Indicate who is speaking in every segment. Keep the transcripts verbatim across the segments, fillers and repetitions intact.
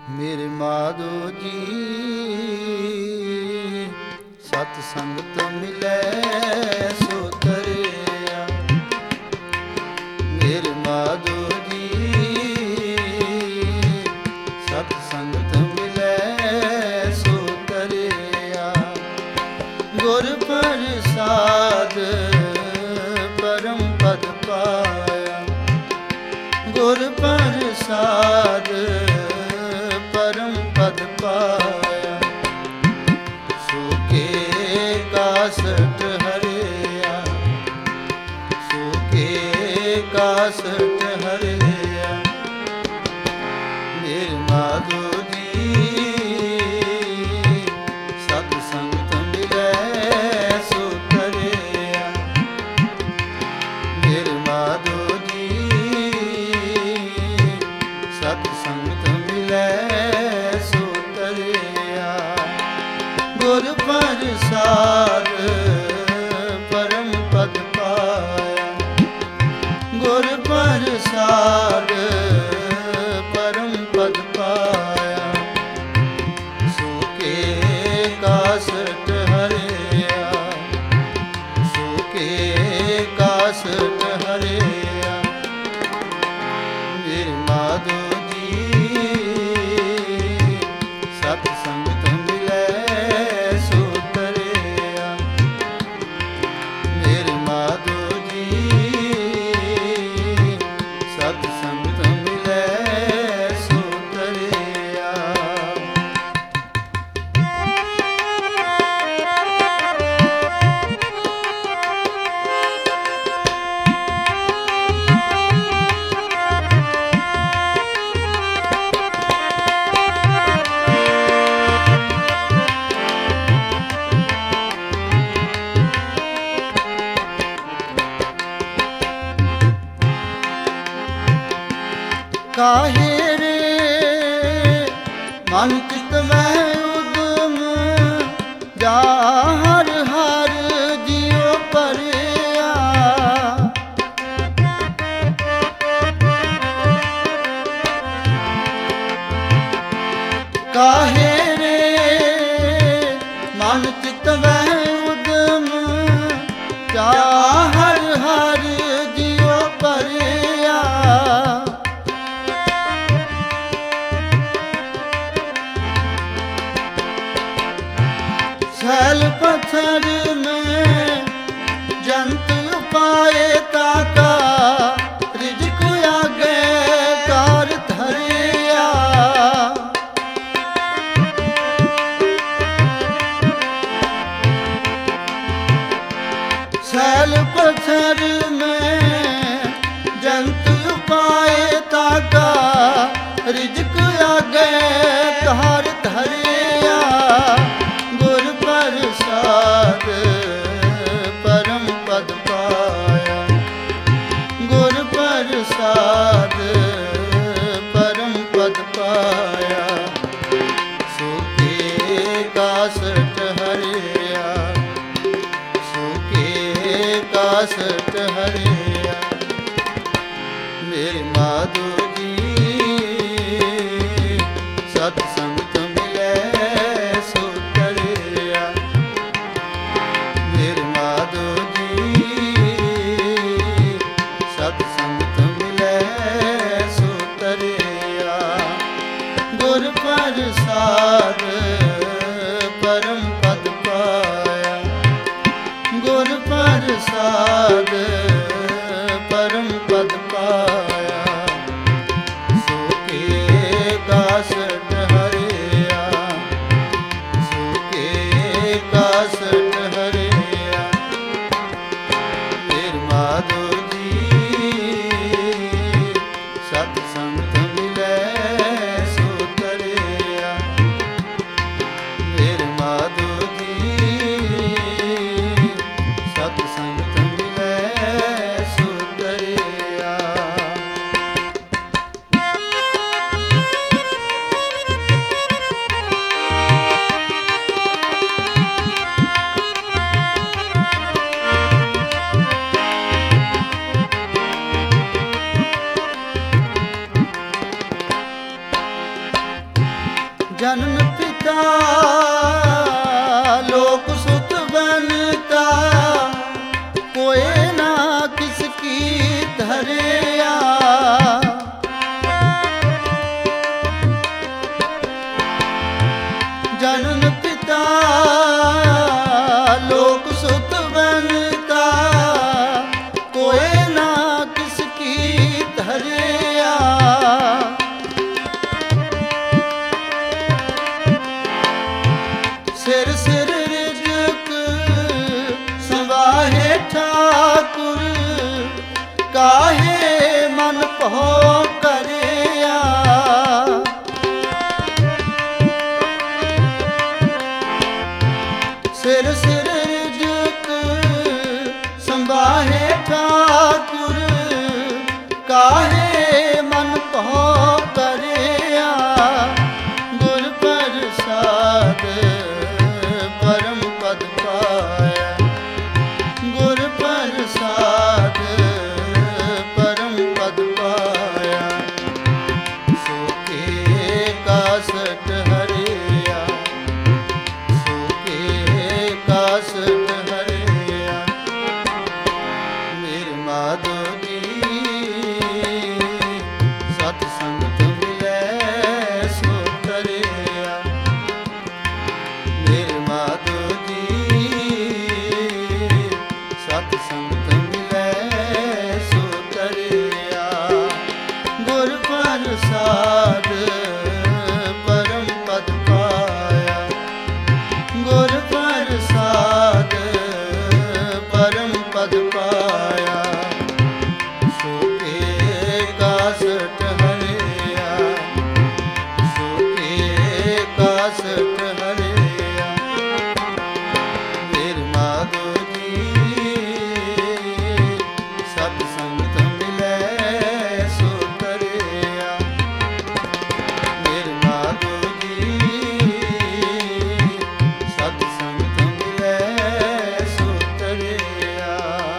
Speaker 1: ਮੇਰੇ ਮਾਧੋ ਜੀ ਸਤ ਸੰਗਤ ਮਿਲੈ ਸੋ ਤਰਿਆ। ਮੇਰੇ ਮਾਧੋ ਜੀ ਸਤ ਸੰਗਤ ਮਿਲੈ ਸੋ ਤਰਿਆ। ਗੁਰ ਪ੍ਰਸਾਦ ਪਰਮ ਪਦ ਪਾਇਆ। ਗੁਰ ਪ੍ਰਸਾਦ ਪਰਮ ਪਦ ਪਾਇਆ। ਸੁਕੇ ਕਾਸਟ ਹਰਿਆ। ਸੁਕੇ ਕਾਸਟ ਹਰਿਆ। ਮੇਰੇ ਮਾਧੋ ਜੀ ਸਤ ਸੰਗਤ ਮਿਲੈ ਸੋ ਤਰਿਆ। ਮੇਰੇ ਮਾਧੋ ਜੀ ਸਤ ਸੰਗਤ ਮਿਲੈ ਸੋ ਤਰਿਆ। ਗੁਰ ਪ੍ਰਸਾਦ ਪਰਮ ਪਦ ਪਾਇਆ। ਗੁਰ ਪ੍ਰਸਾਦ ਪਰਮ ਪਦ ਪਾਇਆ। ਸੁਕੇ ਕਾਸਟ ਹਰਿਆ। ਸੁਕੇ ਕਾਸਟ ਹਰਿਆ। ਮੇਰੇ ਮਾਧੋ ਸਤ ਸੰਗਤ ਮਿਲੈ ਸੋ ਤਰਿਆ। ਮੇਰੇ ਮਾਧੋ ਜੀ ਸਤ ਸੰਗਤ ਮਿਲੈ ਸੋ ਤਰਿਆ। ਕਾਹੇ ਰੇ ਮਨ ਚਿਤ ਮਹਿ ਉਦਮ ਜਾ ਹਰ ਹਰ ਜਿਉ ਭਰਿਆ। ਕਾਹੇ ਰੇ ਮਨ ਚਿਤ ਮਹਿ ਉਦਮ ਜਾ ਹਰ ਹਰ ਜਿਉ ਭਰਿਆ। छैल पत्थर में जंत पाए ताका रिजक आगे कार धरिया। छैल पत्थर में जंत पाए ताका रिजक आगे कार धरिया। गुर प्रसाद परम पद पाया। गुर प्रसाद परम पद पाया। सुके कासट हरिया। सुके कासट हरिया। मेरे माधो जी सत संगत मिलै सो तरिया। मेरे माधो जी सत संगत मिलै सो तरिया। गुर प्रसाद परम पद पाया। गुर प्रसाद परम पद पाया। सुके कासट हरिया। सुके कासट हरिया। मेरे माधो जी सत संगत मिलै सो तरिया। ਜਨਨ ਪਿਤਾ ਲੋਕ ਸੁਤ ਬਨਤਾ, ਕੋਏ ਨਾ ਕਿਸ ਕੀ ਧਰਿਆ। ਜਨਨ ਪਿਤਾ ਲੋਕ ਸੁਤ ਬਨਤਾ, ਕੋਏ ਨਾ ਕਿਸ ਕੀ ਧਰਿਆ। ਸਿਰ ਸਿਰ ਰਿਜ਼ਕ ਸੰਵਾਹੇ ਠਾਕੁਰ, ਕਾਹੇ ਮਨ ਭਉ ਕਰਿਆ। ਸਿਰ ਸਿਰ ਰਿਜ਼ਕ ਸੰਵਾਹੇ ਠਾਕੁਰ, ਕਾਹੇ ਮਨ ਭਉ ਕਰਿਆ। ਗੁਰ ਪ੍ਰਸਾਦ ਪਰਮ ਪਦ ਪਾਇਆ, ਗੁਰ ਪ੍ਰਸਾਦ ਪਰਮ ਪਦ ਪਾਇਆ। ਸੋਕੇ ਕਾਸਟ ਹਰਿਆ, ਸੋਕੇ ਕਾਸਟ ਹਰਿਆ। ਮੇਰੇ ਮਾਧੋ ਜੀ ਸਤ ਸੰਗਤ ਮਿਲੈ ਸੋ ਤਰਿਆ। ਮੇਰੇ ਮਾਧੋ ਜੀ ਸਤ ਸੰਗਤ ਮਿਲੈ ਸੋ ਤਰਿਆ। ਗੁਰ ਪ੍ਰਸਾਦ ਪਰਮ ਪਦ ਪਾਇਆ, ਗੁਰ ਪ੍ਰਸਾਦ ਪਰਮ ਪਦ ਪਾਇਆ। ਸੋਕੇ ਕਾਸਟ ਹਰਿਆ, ਸੋਕੇ ਕਾਸਟ ਹਰਿਆ। ਮੇਰੇ ਮਾਧੋ ਜੀ ਸਤ ਸੰਗਤ ਮਿਲੈ ਸੋ ਤਰਿਆ। ਮੇਰੇ ਮਾਧੋ ਜੀ ਸਤ ਸੰਗਤ ਮਿਲੈ ਸੋ ਤਰਿਆ।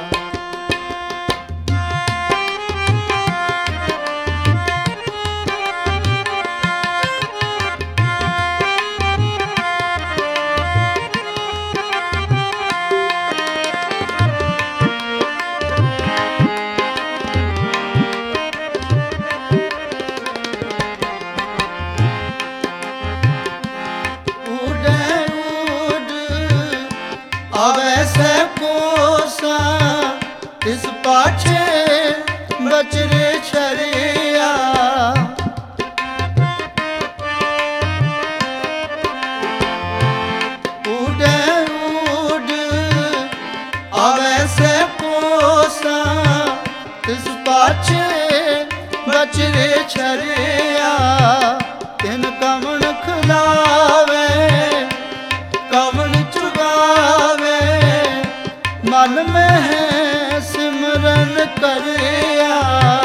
Speaker 1: ਉਡੈ ਉਡ ਆਵੈ ਸੈ ਕੋਸਾ, ਤਿਸ ਪਾਛੇ ਬਚਰੇ ਛਰਿਆ। ਉਡੈ ਉਡ ਆਵੈ ਸੈ ਕੋਸਾ, ਤਿਸ ਪਾਛੇ ਬਚਰੇ ਛਰਿਆ। ਤਿਨ ਕਵਣ ਖਿਲਾਵੇ ਕਵਣ ਚੁਗਾਵੇ, ਮਨ ਮਹਿ ਸਿਮਰਨ ਕਰਿਆ।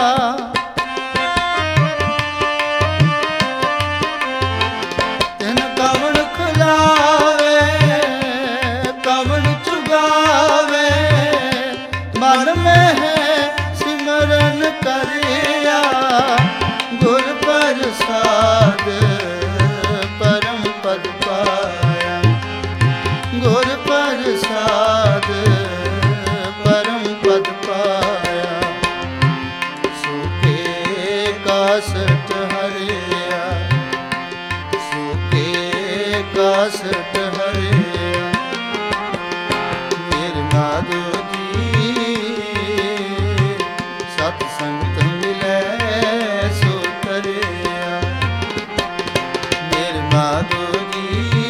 Speaker 1: ਤਿਨ ਕਵਣ ਖਿਲਾਵੇ ਕਵਣ ਚੁਗਾਵੇ, ਮਨ ਮਹਿ ਸਿਮਰਨ ਕਰਿਆ। ਗੁਰ ਪ੍ਰਸਾਦ ਪਰਮ ਪਦ ਪਾਇਆ, ਗੁਰ ਪ੍ਰਸਾਦ ਪਰਮ ਪਦ ਪਾਇਆ। ਸੋਕੇ ਕਾਸਟ ਹਰਿਆ, ਸੋਕੇ ਕਾਸਟ ਹਰਿਆ। ਮੇਰੇ ਮਾਧੋ ਜੀ ਸਤ ਸੰਗਤ ਮਿਲੈ ਸੋ ਤਰਿਆ। ਮੇਰੇ ਮਾਧੋ ਜੀ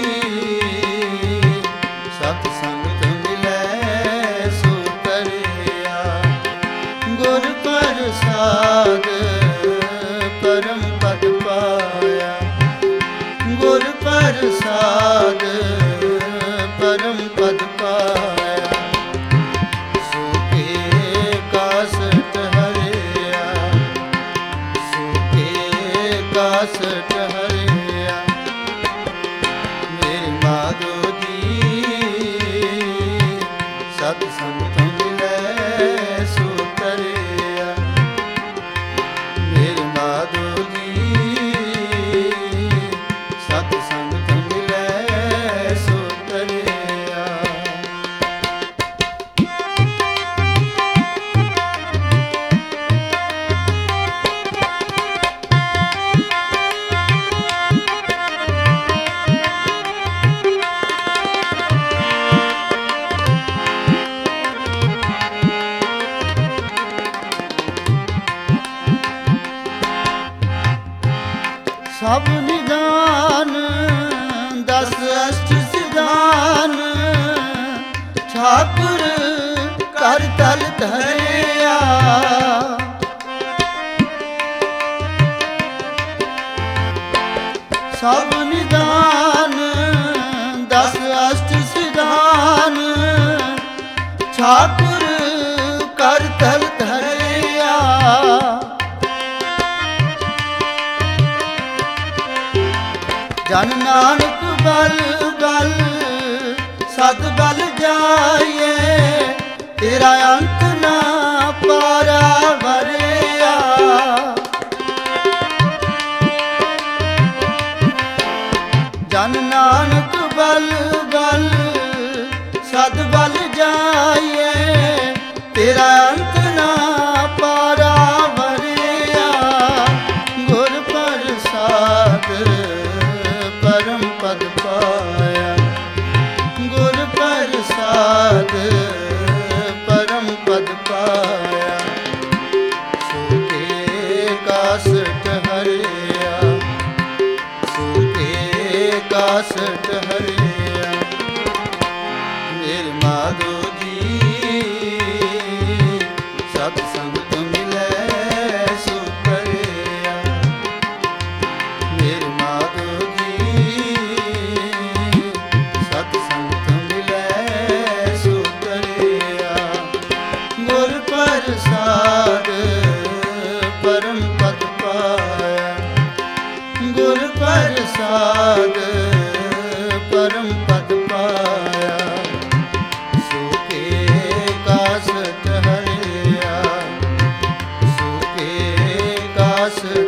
Speaker 1: ਸਤ ਸੰਗਤ ਮਿਲੈ ਸੋ ਤਰਿਆ। ਗੁਰ ਪ੍ਰਸਾਦ ਪਰਮ ਪਦ ਪਾਇਆ, ਗੁਰ ਪ੍ਰਸਾਦ ਪਰਮ ਪਦ ਪਾਇਆ। ਸੋਕੇ ਕਾਸਟ ਹਰਿਆ, ਸੋਕੇ ਕਾਸਟ ਹਰਿਆ। ਮੇਰੇ ਮਾਧੋ ਜੀ ਸਤ ਸੰਗਤ ਮਿਲੈ ਸੋ ਤਰਿਆ। ਮੇਰੇ ਮਾਧੋ ਜੀ ਸਤ ਸਭ ਨਿਦਾਨ ਦਸ ਅਸ਼ਟ ਸਿਧਾਨ ਠਾਕੁਰ ਕਰ ਤਲ ਧਰਿਆ ਸਭ ਨਿਦਾਨ ਦਸ ਅਸ਼ਟ ਸਿਧਾਨ ਠਾਕੁਰ ਕਰ ਤਲ ਧਰਿਆ ਜਨ ਨਾਨਕ ਬਲ ਬਲ ਸਦ ਬਲ ਜਾਈਏ ਤੇਰਾ ਅੰਤ ਨਾ ਪਾਰਾ ਵਰਿਆ ਜਨ ਨਾਨਕ ਬਲ ਬਲ ਸਦ ਬਲ ਜਾਈਏ ਤੇਰਾ ਅੰਤ ਨਾ ਪਾਰਾ ਵਰਿਆ ਗੁਰ ਪ੍ਰਸਾਦ ਪਰਮ ਪਦ ਪਾਇਆ ਗੁਰ ਪ੍ਰਸਾਦ ਪਰਮ ਪਦ ਪਾਇਆ ਸੁਖੇ ਕਾਸਟ ਹਰਿਆ ਸੁਖੇ ਕਾਸਟ ਹਰਿਆ ਮੇਰੇ ਮਾਧੋ ਜੀ ਸਤ ਸੰਗਤ ਮਿਲੈ ਸੁਖ ਕਰਿਆ ਮੇਰੇ ਮਾਧੋ ਜੀ ਸਤ ਸੰਗਤ ਮਿਲੈ ਸੁਖ ਕਰਿਆ ਗੁਰ ਪ੍ਰਸਾਦ ਪਰਮ ਪਦ ਪਾਇਆ ਗੁਰ ਪ੍ਰਸਾਦ ਪਰਮ ਪਦ ਪਾਇਆ ਸੁਖੇ ਕਾਸਟ ਹਰਿਆ ਸੁਖੇ ਕਾਸਟ